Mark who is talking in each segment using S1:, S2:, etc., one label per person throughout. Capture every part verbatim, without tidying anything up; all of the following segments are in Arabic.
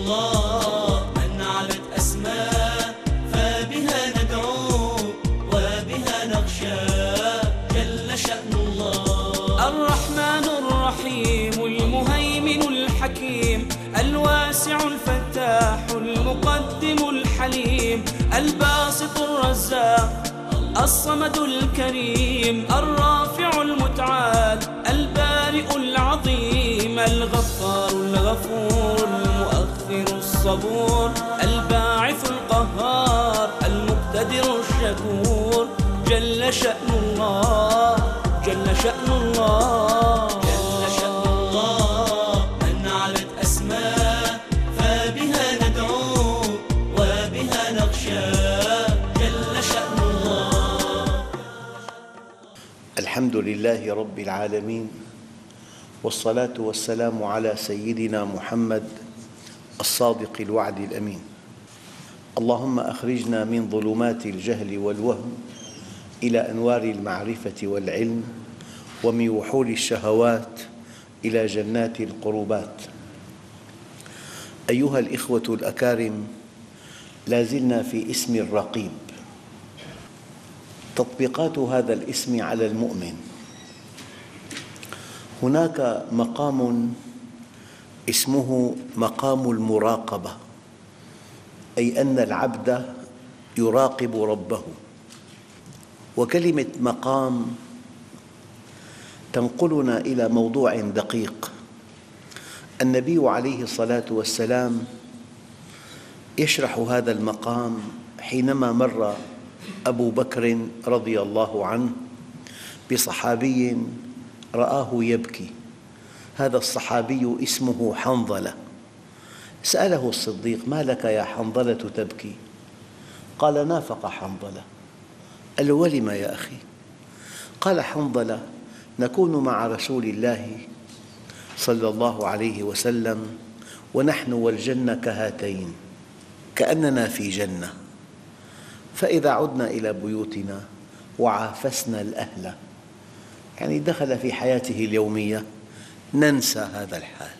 S1: الله من علت أسماء فبها ندعو وبها نخشى جل شأن الله. الرحمن الرحيم المهيمن الحكيم الواسع الفتاح المقدم الحليم الباسط الرزاق الصمد الكريم الرافع المتعال البارئ العظيم الغفار الغفور المؤخر الصبور الباعث القهار المقتدر الشكور جل شأن الله جل شأن الله جل شأن الله من علت أسماء فبها ندعو وبها نخشى جل شأن الله.
S2: الحمد لله رب العالمين، والصلاة والسلام على سيدنا محمد الصادق الوعد الأمين. اللهم أخرجنا من ظلمات الجهل والوهم إلى أنوار المعرفة والعلم، ومن وحول الشهوات إلى جنات القربات. أيها الإخوة الأكارم، لا زلنا في اسم الرقيب. تطبيقات هذا الاسم على المؤمن: هناك مقام اسمه مقام المراقبة، أي أن العبد يراقب ربه. وكلمة مقام تنقلنا إلى موضوع دقيق. النبي عليه الصلاة والسلام يشرح هذا المقام حينما مر أبو بكر رضي الله عنه بصحابي رآه يبكي. هذا الصحابي اسمه حنظلة. سأله الصديق: ما لك يا حنظلة تبكي؟ قال: نافق حنظلة. قال له: ولم يا أخي؟ قال حنظلة: نكون مع رسول الله صلى الله عليه وسلم ونحن والجنة كهاتين، كأننا في جنة، فإذا عدنا إلى بيوتنا وعافسنا الأهل، يعني دخل في حياته اليومية، ننسى هذا الحال.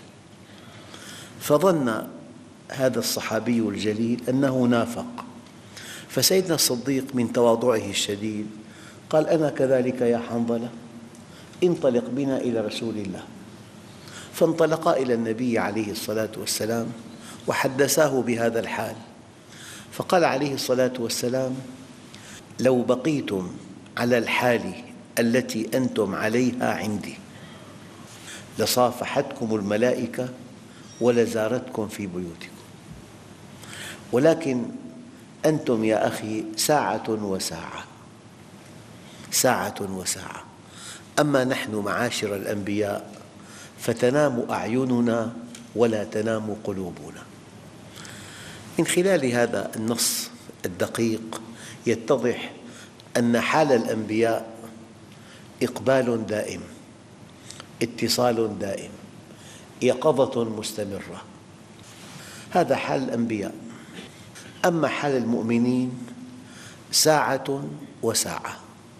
S2: فظن هذا الصحابي الجليل أنه نافق، فسيدنا الصديق من تواضعه الشديد قال: أنا كذلك يا حنظلة، انطلق بنا إلى رسول الله. فانطلقا إلى النبي عليه الصلاة والسلام وحدثاه بهذا الحال، فقال عليه الصلاة والسلام: لو بقيتم على الحال التي أنتم عليها عندي لصافحتكم الملائكة ولزارتكم في بيوتكم، ولكن أنتم يا أخي ساعة وساعة، ساعة وساعة. أما نحن معاشر الأنبياء فتنام أعيننا ولا تنام قلوبنا. من خلال هذا النص الدقيق يتضح أن حال الأنبياء إقبال دائم، اتصال دائم، يقظة مستمرة. هذا حال الأنبياء. أما حال المؤمنين ساعة وساعة.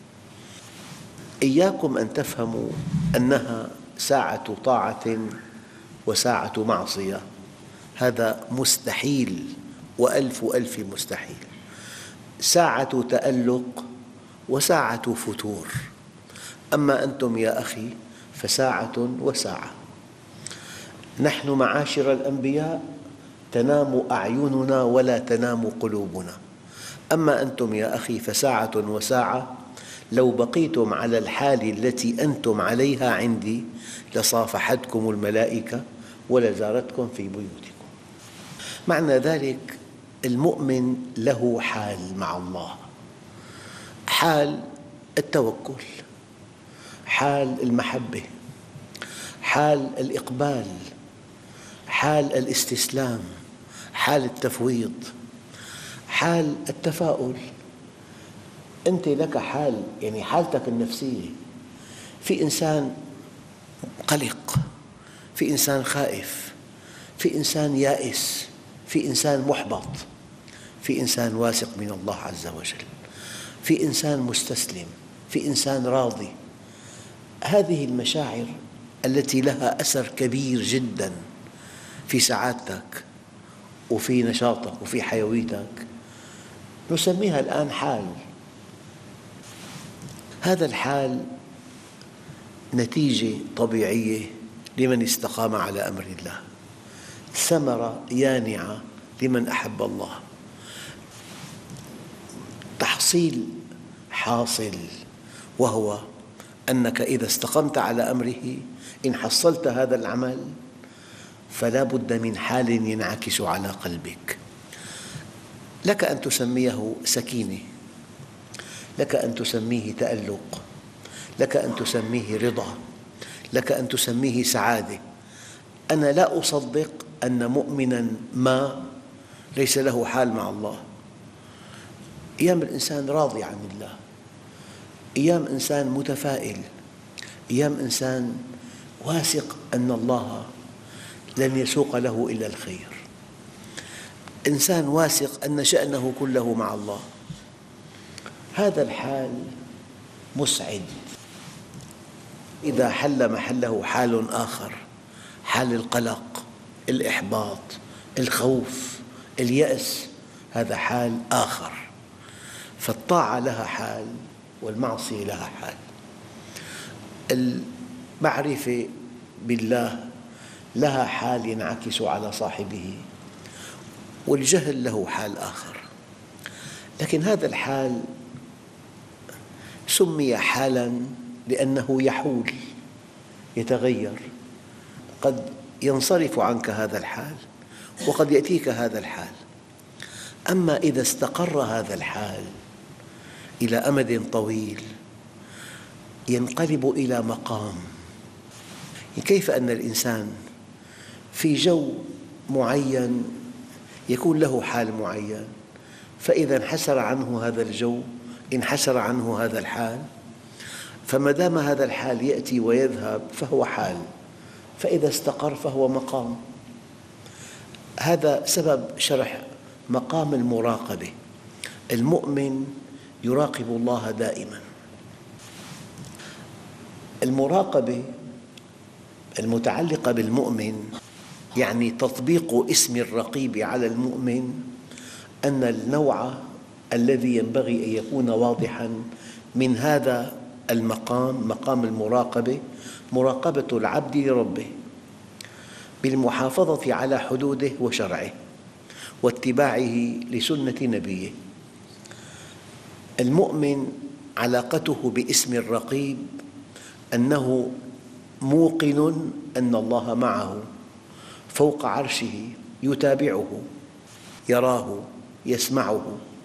S2: إياكم أن تفهموا أنها ساعة طاعة وساعة معصية، هذا مستحيل وألف ألف مستحيل. ساعة تألق وساعة فتور. أما أنتم يا أخي فساعة وساعة. نحن معاشر الأنبياء تنام أعيننا ولا تنام قلوبنا. أما أنتم يا أخي فساعة وساعة. لو بقيتم على الحال التي أنتم عليها عندي لصافحتكم الملائكة ولزارتكم في بيوتكم. معنى ذلك المؤمن له حال مع الله: حال التوكل، حال المحبة، حال الإقبال، حال الاستسلام، حال التفويض، حال التفاؤل. أنت لك حال، يعني حالتك النفسية. في إنسان قلق، في إنسان خائف، في إنسان يائس، في إنسان محبط، في إنسان واثق من الله عز وجل، في إنسان مستسلم، في إنسان راضي. هذه المشاعر التي لها أثر كبير جداً في سعادتك وفي نشاطك وفي حيويتك، نسميها الآن حال. هذا الحال نتيجة طبيعية لمن استقام على أمر الله، ثمرة يانعة لمن أحب الله، تحصيل حاصل، وهو أنك إذا استقمت على أمره إن حصلت هذا العمل فلا بد من حال ينعكس على قلبك. لك أن تسميه سكينة، لك أن تسميه تألق، لك أن تسميه رضا، لك أن تسميه سعادة. أنا لا أصدق أن مؤمناً ما ليس له حال مع الله. أيام الإنسان راضي عن الله، أيام إنسان متفائل، أيام إنسان واثق أن الله لن يسوق له إلا الخير، إنسان واثق أن شأنه كله مع الله. هذا الحال مسعد. إذا حل محله حال آخر، حال القلق، الإحباط، الخوف، اليأس، هذا حال آخر. فالطاعة لها حال والمعصية لها حال. المعرفة بالله لها حال ينعكس على صاحبه، والجهل له حال آخر. لكن هذا الحال سمي حالاً لأنه يحول، يتغير، قد ينصرف عنك هذا الحال وقد يأتيك هذا الحال. أما إذا استقر هذا الحال إلى أمد طويل ينقلب إلى مقام. كيف أن الإنسان في جو معين يكون له حال معين، فإذا انحسر عنه هذا الجو انحسر عنه هذا الحال، فما دام هذا الحال يأتي ويذهب فهو حال، فإذا استقر فهو مقام. هذا سبب شرح مقام المراقبة. المؤمن يراقب الله دائماً. المراقبة المتعلقة بالمؤمن يعني تطبيق اسم الرقيب على المؤمن، أن النوع الذي ينبغي أن يكون واضحاً من هذا المقام، مقام المراقبة، مراقبة العبد لربه بالمحافظة على حدوده وشرعه واتباعه لسنة نبيه. المؤمن علاقته باسم الرقيب أنه موقن أن الله معه فوق عرشه، يتابعه، يراه، يسمعه،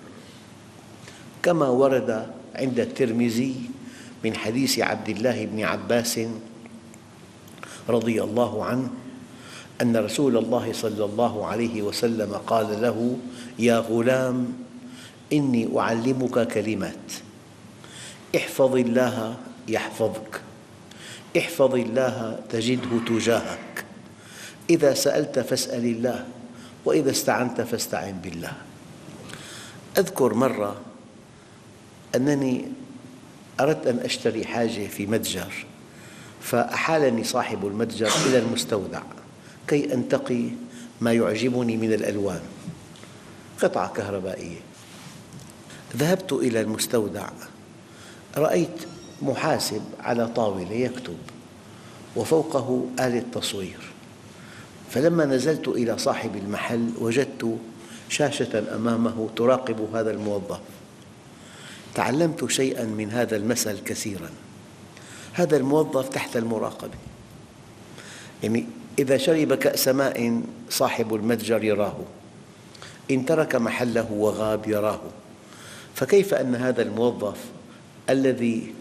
S2: كما ورد عند الترمذي من حديث عبد الله بن عباس رضي الله عنه أن رسول الله صلى الله عليه وسلم قال له: يا غلام، إني أعلمك كلمات، احفظ الله يحفظك، احفظ الله تجده تجاهك، إذا سألت فاسأل الله، وإذا استعنت فاستعن بالله. أذكر مرة أنني أردت أن أشتري حاجة في متجر، فأحالني صاحب المتجر إلى المستودع كي أنتقي ما يعجبني من الألوان، قطعة كهربائية. ذهبت إلى المستودع، رأيت محاسب على طاولة يكتب وفوقه آلة تصوير، فلما نزلت إلى صاحب المحل وجدت شاشة أمامه تراقب هذا الموظف. تعلمت شيئاً من هذا المثل كثيراً. هذا الموظف تحت المراقبة، يعني إذا شرب كأس ماء صاحب المتجر يراه، إن ترك محله وغاب يراه. فكيف أن هذا الموظف الذي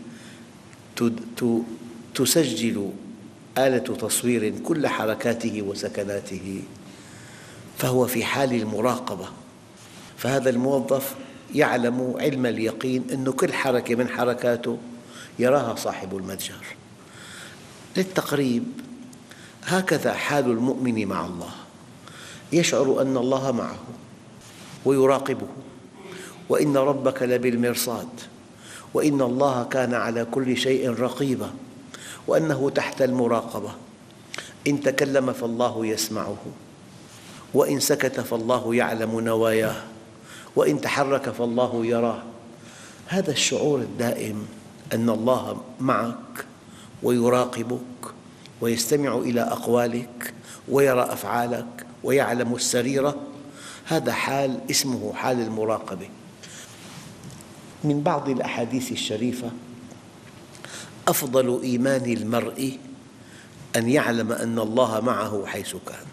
S2: تسجل آلة تصوير كل حركاته وسكناته فهو في حال المراقبة؟ فهذا الموظف يعلم علم اليقين أن كل حركة من حركاته يراها صاحب المتجر. للتقريب، هكذا حال المؤمن مع الله، يشعر أن الله معه ويراقبه، وإن ربك لبالمرصاد، وإن الله كان على كل شيء رقيبا، وأنه تحت المراقبة. إن تكلم فالله يسمعه، وإن سكت فالله يعلم نواياه، وإن تحرك فالله يراه. هذا الشعور الدائم أن الله معك ويراقبك ويستمع إلى أقوالك ويرى أفعالك ويعلم السريرة، هذا حال اسمه حال المراقبة. من بعض الأحاديث الشريفة: أفضل إيمان المرء أن يعلم أن الله معه حيث كان.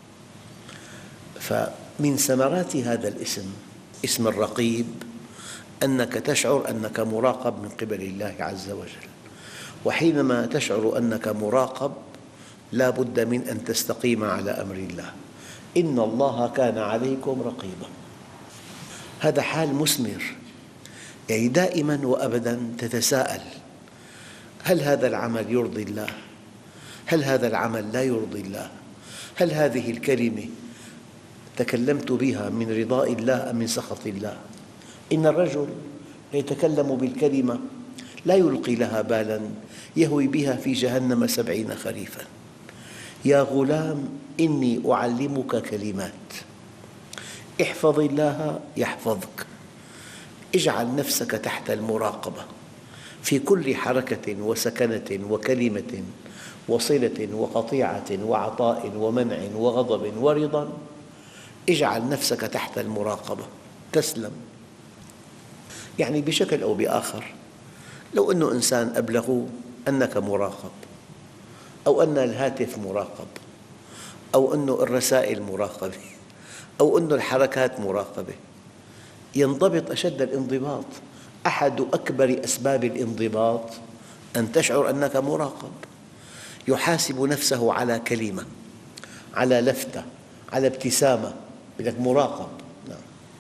S2: فمن ثمرات هذا الاسم، اسم الرقيب، أنك تشعر أنك مراقب من قبل الله عز وجل. وحينما تشعر أنك مراقب لا بد من أن تستقيم على أمر الله. إن الله كان عليكم رقيبا. هذا حال مثمر، يعني دائما وأبدا تتساءل: هل هذا العمل يرضي الله؟ هل هذا العمل لا يرضي الله؟ هل هذه الكلمة تكلمت بها من رضاء الله أم من سخط الله؟ إن الرجل يتكلم بالكلمة لا يلقي لها بالا يهوي بها في جهنم سبعين خريفا. يا غلام إني أعلمك كلمات، احفظ الله يحفظك. اجعل نفسك تحت المراقبة في كل حركة وسكنة وكلمة وصلة وقطيعة وعطاء ومنع وغضب ورضا. اجعل نفسك تحت المراقبة تسلم. يعني بشكل أو بآخر، لو أن إنسان أبلغه أنك مراقب، أو أن الهاتف مراقب، أو أن الرسائل مراقبة، أو أن الحركات مراقبة، ينضبط أشد الانضباط. أحد أكبر أسباب الانضباط أن تشعر أنك مراقب. يحاسب نفسه على كلمة، على لفتة، على ابتسامة، بدك مراقب. نعم.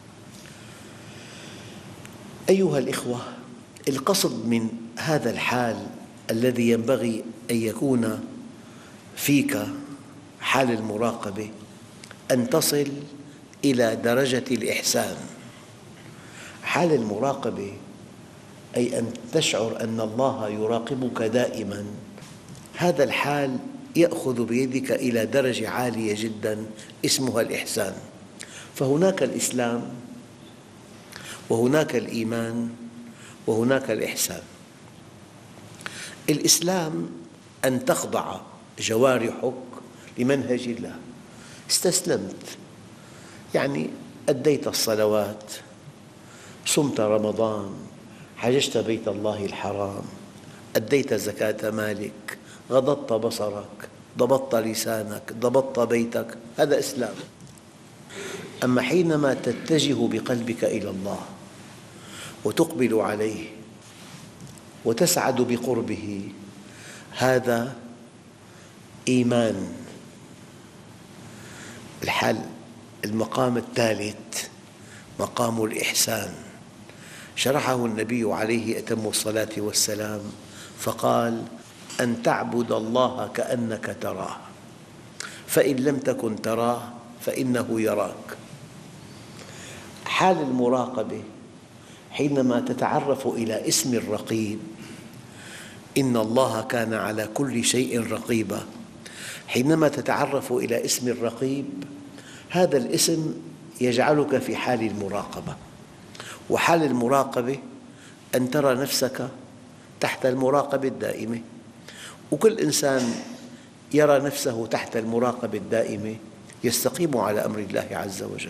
S2: أيها الإخوة، القصد من هذا الحال الذي ينبغي أن يكون فيك حال المراقبة أن تصل إلى درجة الإحسان. حال المراقبة أي أن تشعر أن الله يراقبك دائما. هذا الحال يأخذ بيدك إلى درجة عالية جدا اسمها الإحسان. فهناك الإسلام، وهناك الإيمان، وهناك الإحسان. الإسلام أن تخضع جوارحك لمنهج الله، استسلمت، يعني أديت الصلوات، صمت رمضان، حججت بيت الله الحرام، أديت زكاة مالك، غضضت بصرك، ضبطت لسانك، ضبطت بيتك، هذا إسلام. أما حينما تتجه بقلبك إلى الله وتقبل عليه وتسعد بقربه، هذا إيمان. الحال المقام الثالث مقام الإحسان، شرحه النبي عليه أتم الصلاة والسلام فقال: أن تعبد الله كأنك تراه، فإن لم تكن تراه فإنه يراك. حال المراقبة حينما تتعرف إلى اسم الرقيب، إن الله كان على كل شيء رقيبا. حينما تتعرف إلى اسم الرقيب، هذا الاسم يجعلك في حال المراقبة. وحال المراقبة أن ترى نفسك تحت المراقبة الدائمة. وكل إنسان يرى نفسه تحت المراقبة الدائمة يستقيم على أمر الله عز وجل.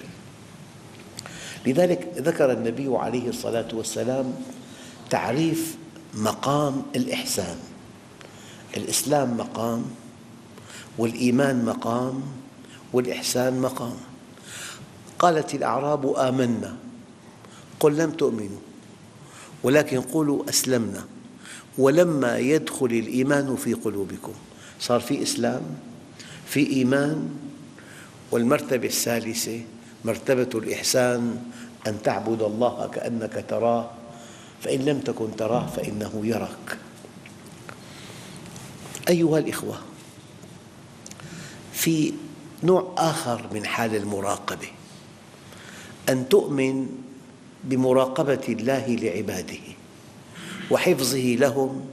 S2: لذلك ذكر النبي عليه الصلاة والسلام تعريف مقام الإحسان. الإسلام مقام، والإيمان مقام، والإحسان مقام. قالت الأعراب آمنا، قل لم تؤمنوا ولكن قولوا أسلمنا ولما يدخل الإيمان في قلوبكم. صار في إسلام، في إيمان، والمرتبة الثالثة مرتبة الإحسان، أن تعبد الله كأنك تراه، فإن لم تكن تراه فإنه يراك. أيها الإخوة، في نوع آخر من حال المراقبة، أن تؤمن بمراقبة الله لعباده وحفظه لهم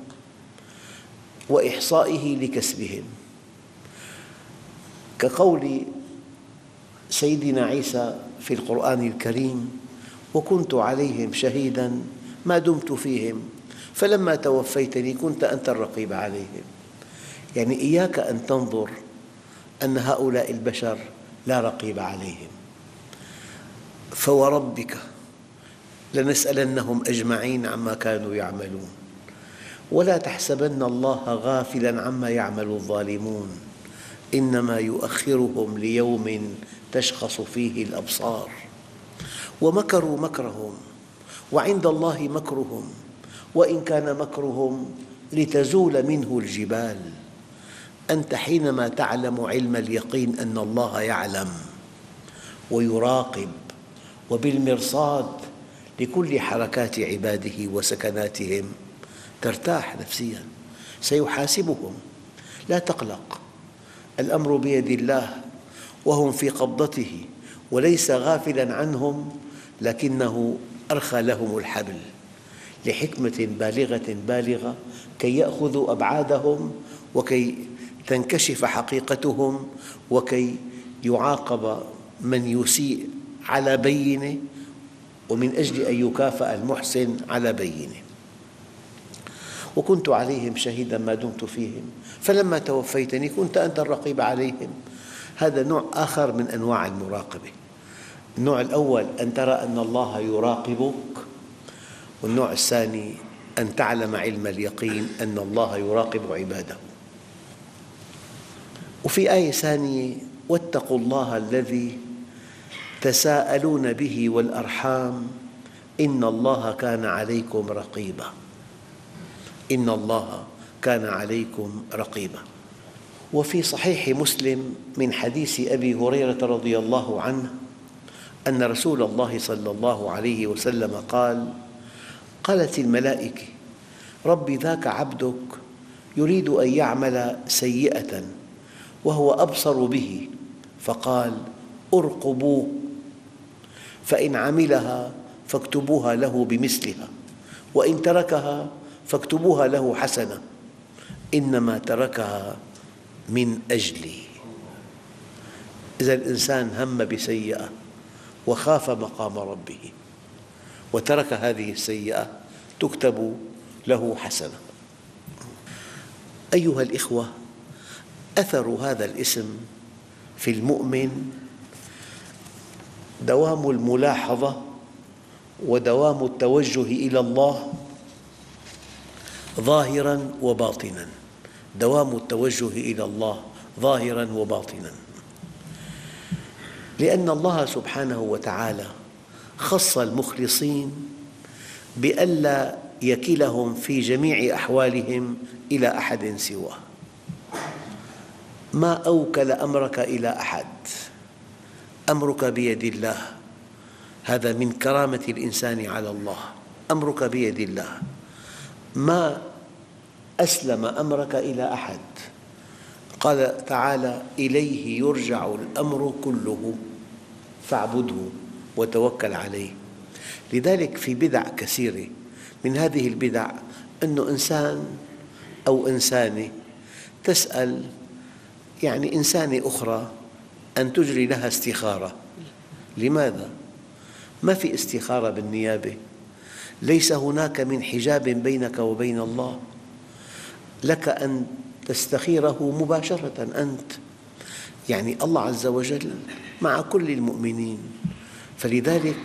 S2: وإحصائه لكسبهم، كقول سيدنا عيسى في القرآن الكريم: وكنت عليهم شهيدا ما دمت فيهم فلما توفيتني كنت أنت الرقيب عليهم. يعني إياك أن تنظر أن هؤلاء البشر لا رقيب عليهم، فوربك لنسألنهم أجمعين عما كانوا يعملون. ولا تحسبن الله غافلاً عما يعمل الظالمون إنما يؤخرهم ليوم تشخص فيه الأبصار. ومكروا مكرهم وعند الله مكرهم وإن كان مكرهم لتزول منه الجبال. أنت حينما تعلم علم اليقين أن الله يعلم ويراقب وبالمرصاد لكل حركات عباده وسكناتهم ترتاح نفسياً. سيحاسبهم، لا تقلق، الأمر بيد الله وهم في قبضته وليس غافلاً عنهم، لكنه أرخى لهم الحبل لحكمة بالغة بالغة كي يأخذوا أبعادهم وكي تنكشف حقيقتهم وكي يعاقب من يسيء على بينة ومن أجل أن يكافأ المحسن على بينة. وكنت عليهم شهيدا ما دمت فيهم فلما توفيتني كنت أنت الرقيب عليهم. هذا نوع آخر من أنواع المراقبة. النوع الأول أن ترى أن الله يراقبك، والنوع الثاني أن تعلم علم اليقين أن الله يراقب عباده. وفي آية ثانية: واتقوا الله الذي تساءلون به والأرحام إن الله كان عليكم رقيبا. إن الله كان عليكم رقيبا. وفي صحيح مسلم من حديث أبي هريرة رضي الله عنه أن رسول الله صلى الله عليه وسلم قال: قالت الملائكة: رب ذاك عبدك يريد أن يعمل سيئة وهو أبصر به، فقال: ارقبوه فإن عملها فاكتبوها له بمثلها وإن تركها فاكتبوها له حسنة إنما تركها من أجلي. إذا الإنسان هم بسيئة وخاف مقام ربه وترك هذه السيئة تكتب له حسنة. أيها الإخوة، أثر هذا الاسم في المؤمن دوام الملاحظة ودوام التوجه إلى الله ظاهراً وباطناً. دوام التوجه إلى الله ظاهراً وباطناً، لأن الله سبحانه وتعالى خص المخلصين بألا يكلهم في جميع أحوالهم إلى أحد سواه. ما أوكل أمرك إلى أحد، أمرك بيد الله. هذا من كرامة الإنسان على الله، أمرك بيد الله. ما أسلم أمرك إلى أحد. قال تعالى: إليه يرجع الأمر كله فاعبده وتوكل عليه. لذلك في بدع كثيرة، من هذه البدع أن إنسان أو إنسانة تسأل يعني إنسانة أخرى أن تجري لها استخارة. لماذا؟ ما في استخارة بالنيابة، ليس هناك من حجاب بينك وبين الله، لك أن تستخيره مباشرة أنت. يعني الله عز وجل مع كل المؤمنين. فلذلك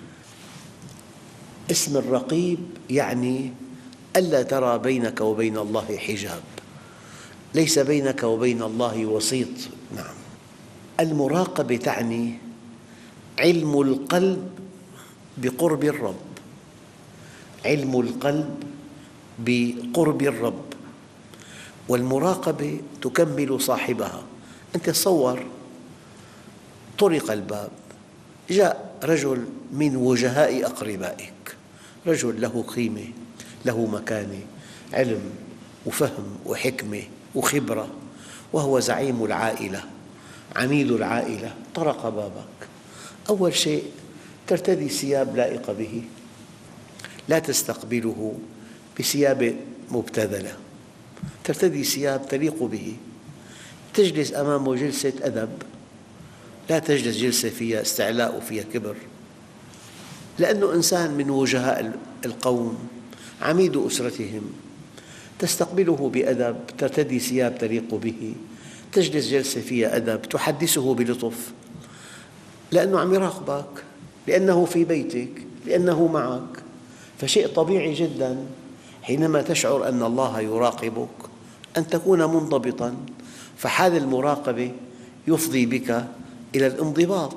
S2: اسم الرقيب يعني ألا ترى بينك وبين الله حجاب، ليس بينك وبين الله وسيط. نعم. المراقبة تعني علم القلب بقرب الرب، علم القلب بقرب الرب، والمراقبة تكمل صاحبها. أنت تصور طرق الباب، جاء رجل من وجهاء أقربائك، رجل له قيمة، له مكانة، علم وفهم وحكمة وخبرة، وهو زعيم العائلة، عميد العائلة، طرق بابك. أول شيء ترتدي ثياب لائقة به، لا تستقبله بثياب مبتذلة، ترتدي ثياب تليق به، تجلس أمامه جلسة أدب، لا تجلس جلسة فيها استعلاء وفيها كبر، لأنه إنسان من وجهاء القوم، عميد أسرتهم، تستقبله بأدب، ترتدي ثياب تليق به، تجلس جلسة فيها أدب، تحدثه بلطف، لأنه عم يراقبك، لأنه في بيتك، لأنه معك. فشيء طبيعي جدا حينما تشعر أن الله يراقبك أن تكون منضبطا، فحال المراقبة يفضي بك إلى الانضباط.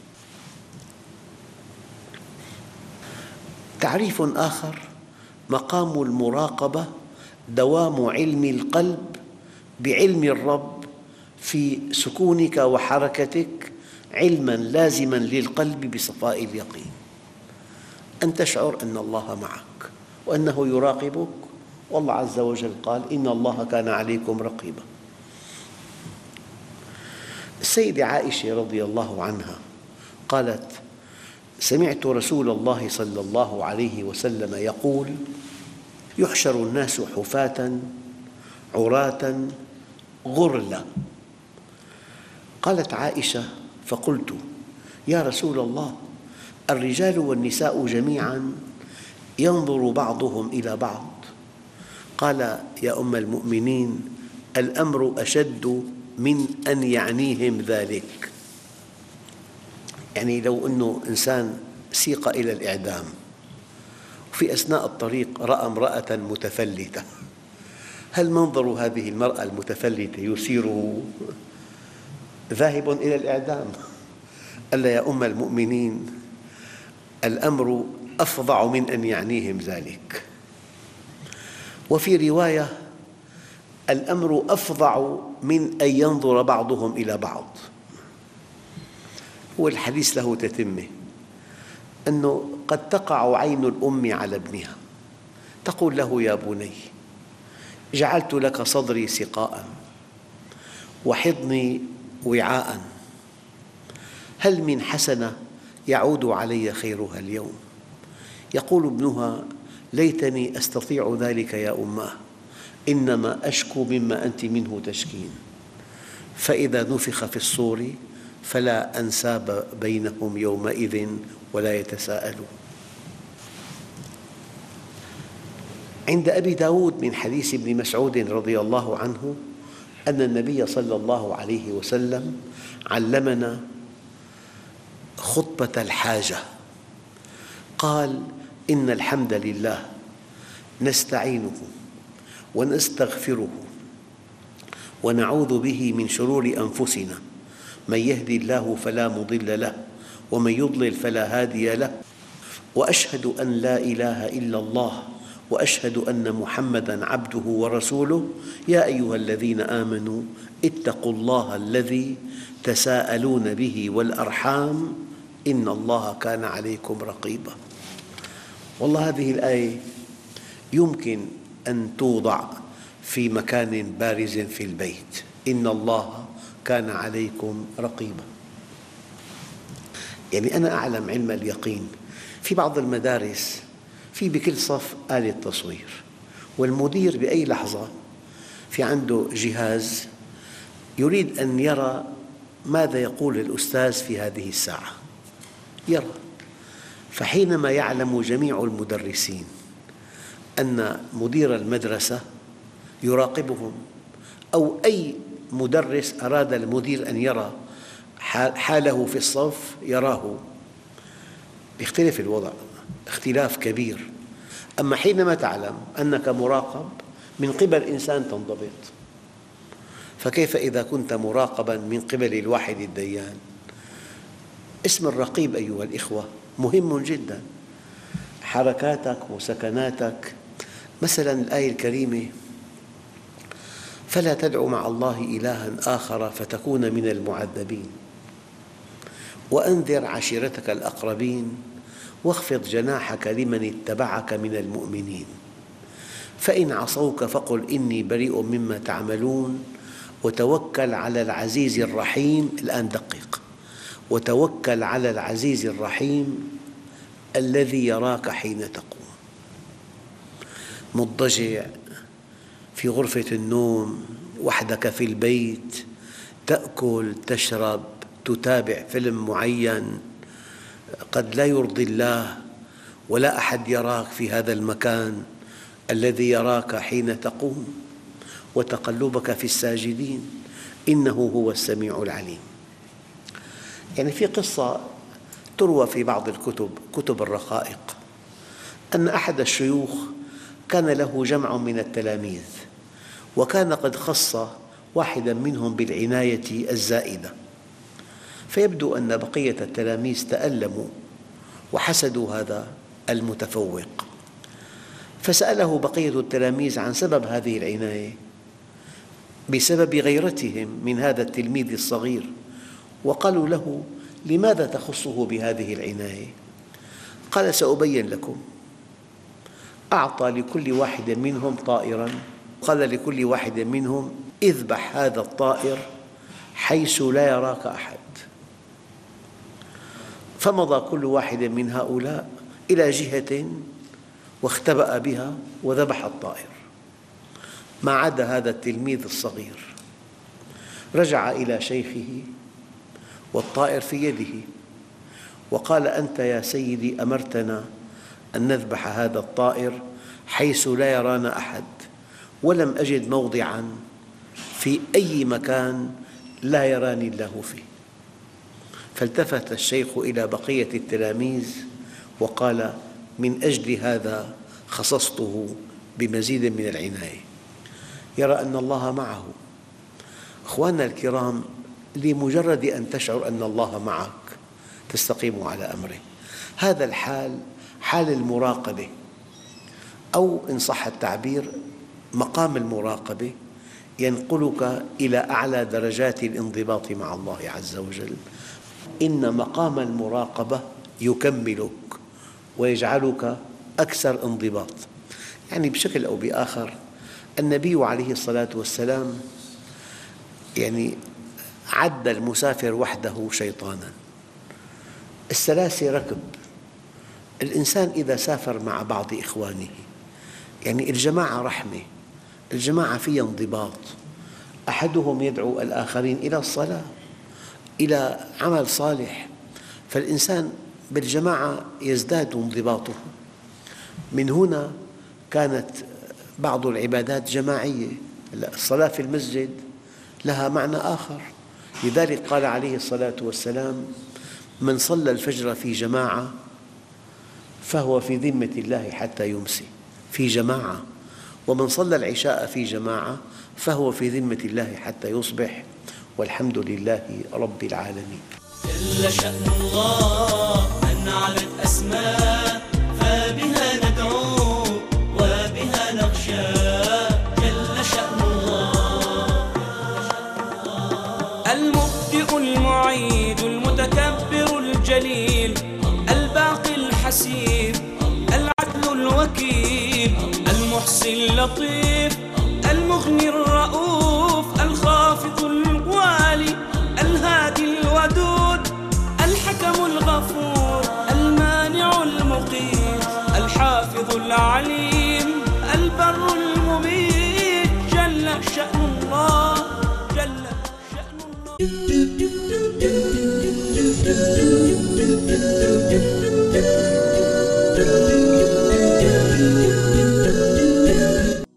S2: تعريف آخر: مقام المراقبة دوام علم القلب بعلم الرب في سكونك وحركتك، علماً لازماً للقلب بصفاء اليقين، أن تشعر أن الله معك وأنه يراقبك، والله عز وجل قال: إن الله كان عليكم رقيباً. السيدة عائشة رضي الله عنها قالت: سمعت رسول الله صلى الله عليه وسلم يقول: يحشر الناس حفاة عراة غرلا. قالت عائشة: فقلت: يا رسول الله، الرجال والنساء جميعاً ينظر بعضهم إلى بعض؟ قال: يا أم المؤمنين، الأمر أشد من أن يعنيهم ذلك. يعني لو أنه إنسان سيق إلى الإعدام وفي أثناء الطريق رأى امرأة متفلتة، هل منظر هذه المرأة المتفلتة يثيره ذاهب إلى الإعدام؟ قال: يا أم المؤمنين، الأمر أفظع من أن يعنيهم ذلك. وفي رواية: الأمر أفظع من أن ينظر بعضهم إلى بعض. والحديث له تتمة، أنه قد تقع عين الأم على ابنها تقول له: يا بني، جعلت لك صدري سقاء وحضني وعاء، هل من حسنة يعود علي خيرها اليوم؟ يقول ابنها: ليتني أستطيع ذلك يا أماه، إنما أشكو مما أنت منه تشكين. فإذا نفخ في الصور فلا أنساب بينهم يومئذ ولا يتساءلون. عند أبي داود من حديث ابن مسعود رضي الله عنه أن النبي صلى الله عليه وسلم علمنا خطبة الحاجة. قال: إن الحمد لله نستعينه ونستغفره ونعوذ به من شرور أنفسنا، من يهدي الله فلا مضل له ومن يضلل فلا هادي له، وأشهد أن لا إله إلا الله وأشهد أن محمداً عبده ورسوله، يا أيها الذين آمنوا اتقوا الله الذي تساءلون به والأرحام إن الله كان عليكم رقيباً. والله هذه الآية يمكن أن توضع في مكان بارز في البيت: إن الله كان عليكم رقيباً. يعني أنا أعلم علم اليقين، في بعض المدارس في بكل صف آلة تصوير، والمدير بأي لحظة في عنده جهاز يريد أن يرى ماذا يقول الأستاذ في هذه الساعة، يرى. فحينما يعلم جميع المدرسين أن مدير المدرسة يراقبهم، أو أي مدرس أراد المدير أن يرى حاله في الصف يراه، يختلف الوضع اختلاف كبير. أما حينما تعلم أنك مراقب من قبل إنسان تنضبط، فكيف إذا كنت مراقباً من قبل الواحد الديان؟ اسم الرقيب أيها الإخوة مهم جداً، حركاتك وسكناتك. مثلاً الآية الكريمة: فلا تدع مع الله إلهاً آخر فتكون من المعذبين، وأنذر عشيرتك الأقربين، واخفض جناحك لمن اتبعك من المؤمنين، فإن عصوك فقل إني بريء مما تعملون، وتوكل على العزيز الرحيم. الآن دقق: وتوكل على العزيز الرحيم الذي يراك حين تقوم. مضطجع في غرفة النوم وحدك في البيت، تأكل تشرب تتابع فيلم معين قد لا يرضي الله، ولا أحد يراك في هذا المكان الذي يراك حين تقوم وتقلبك في الساجدين، إنه هو السميع العليم. يعني في قصة تروى في بعض الكتب، كتب الرقائق، أن أحد الشيوخ كان له جمع من التلاميذ، وكان قد خص واحدا منهم بالعناية الزائدة، فيبدو أن بقية التلاميذ تألموا وحسدوا هذا المتفوق، فسأله بقية التلاميذ عن سبب هذه العناية بسبب غيرتهم من هذا التلميذ الصغير، وقالوا له: لماذا تخصه بهذه العناية؟ قال: سأبين لكم. أعطى لكل واحد منهم طائراً، قال لكل واحد منهم: اذبح هذا الطائر حيث لا يراك أحد. فمضى كل واحد من هؤلاء إلى جهة واختبأ بها وذبح الطائر، ما عدا هذا التلميذ الصغير. رجع إلى شيخه والطائر في يده، وقال: أنت يا سيدي أمرتنا أن نذبح هذا الطائر حيث لا يرانا أحد، ولم أجد موضعاً في أي مكان لا يراني الله فيه. فالتفت الشيخ إلى بقية التلاميذ وقال: من أجل هذا خصصته بمزيد من العناية. يرى أن الله معه. أخواننا الكرام، لمجرد أن تشعر أن الله معك تستقيم على أمره. هذا الحال حال المراقبة، أو إن صح التعبير مقام المراقبة، ينقلك إلى أعلى درجات الانضباط مع الله عز وجل. إن مقام المراقبة يكملك ويجعلك أكثر انضباط. يعني بشكل أو بآخر النبي عليه الصلاة والسلام يعني عد المسافر وحده شيطاناً. السلاسة ركب. الإنسان إذا سافر مع بعض إخوانه، يعني الجماعة رحمة، الجماعة فيها انضباط، أحدهم يدعو الآخرين إلى الصلاة، إلى عمل صالح، فالإنسان بالجماعة يزداد انضباطه. من هنا كانت بعض العبادات جماعية. الصلاة في المسجد لها معنى آخر، لذلك قال عليه الصلاة والسلام: من صلى الفجر في جماعة فهو في ذمة الله حتى يمسي، في جماعة. ومن صلى العشاء في جماعة فهو في ذمة الله حتى يصبح، والحمد لله رب العالمين.
S1: جل شأن الله أن علت أسماء، فبها ندعو وبها نخشى. جل شأن الله المبدئ المعيد المتكبر الجليل الباقي الحسيب العدل الوكيل المحصي اللطيف المغني الرؤوف الخافض الوالي الهادي الودود الحكم الغفور المانع المقيت الحافظ العليم البر المميت. جل شأن الله، جل شأن الله.